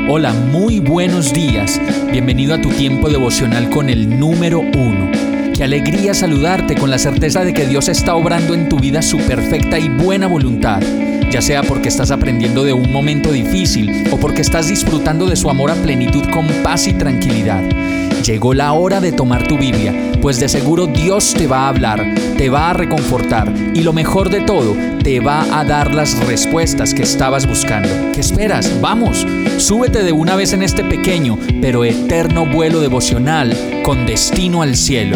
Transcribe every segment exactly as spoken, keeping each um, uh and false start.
Hola, muy buenos días. Bienvenido a tu tiempo devocional con el número uno. Qué alegría saludarte con la certeza de que Dios está obrando en tu vida su perfecta y buena voluntad, ya sea porque estás aprendiendo de un momento difícil o porque estás disfrutando de su amor a plenitud con paz y tranquilidad. Llegó la hora de tomar tu Biblia, pues de seguro Dios te va a hablar, te va a reconfortar y lo mejor de todo, te va a dar las respuestas que estabas buscando. ¿Qué esperas? ¡Vamos! Súbete de una vez en este pequeño pero eterno vuelo devocional con destino al cielo.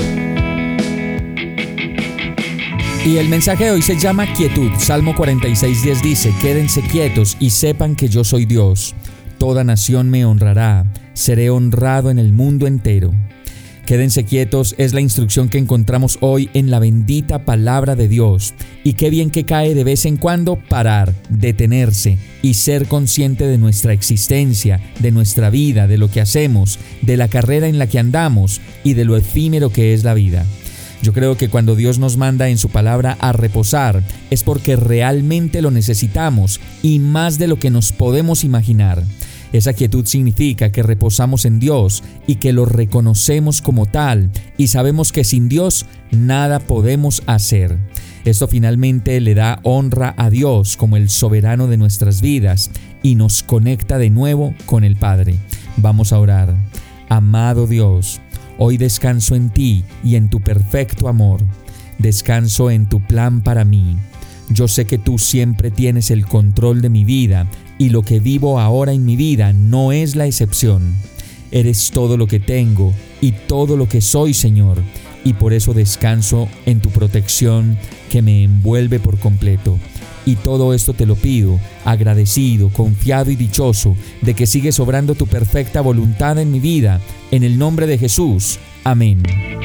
Y el mensaje de hoy se llama quietud. Salmo cuarenta y seis, diez dice: quédense quietos y sepan que yo soy Dios. Toda nación me honrará, seré honrado en el mundo entero. Quédense quietos es la instrucción que encontramos hoy en la bendita palabra de Dios. Y qué bien que cae de vez en cuando parar, detenerse y ser consciente de nuestra existencia, de nuestra vida, de lo que hacemos, de la carrera en la que andamos y de lo efímero que es la vida. Yo creo que cuando Dios nos manda en su palabra a reposar es porque realmente lo necesitamos y más de lo que nos podemos imaginar. Esa quietud significa que reposamos en Dios y que lo reconocemos como tal y sabemos que sin Dios nada podemos hacer. Esto finalmente le da honra a Dios como el soberano de nuestras vidas y nos conecta de nuevo con el Padre. Vamos a orar. Amado Dios, hoy descanso en ti y en tu perfecto amor. Descanso en tu plan para mí. Yo sé que tú siempre tienes el control de mi vida y lo que vivo ahora en mi vida no es la excepción. Eres todo lo que tengo y todo lo que soy, Señor, y por eso descanso en tu protección que me envuelve por completo. Y todo esto te lo pido, agradecido, confiado y dichoso de que sigues obrando tu perfecta voluntad en mi vida. En el nombre de Jesús. Amén.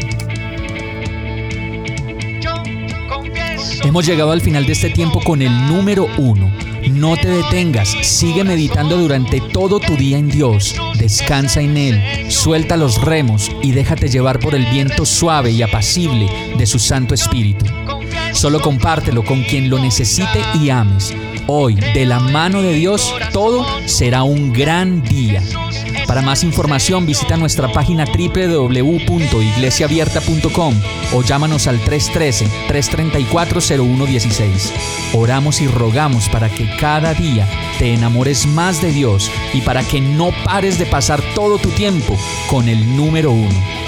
Hemos llegado al final de este tiempo con el número uno. No te detengas, sigue meditando durante todo tu día en Dios. Descansa en Él, suelta los remos y déjate llevar por el viento suave y apacible de su Santo Espíritu. Solo compártelo con quien lo necesite y ames. Hoy, de la mano de Dios, todo será un gran día. Para más información visita nuestra página doble u doble u doble u punto iglesia abierta punto com o llámanos al tres uno tres, tres tres cuatro, cero uno uno seis. Oramos y rogamos para que cada día te enamores más de Dios y para que no pares de pasar todo tu tiempo con el número uno.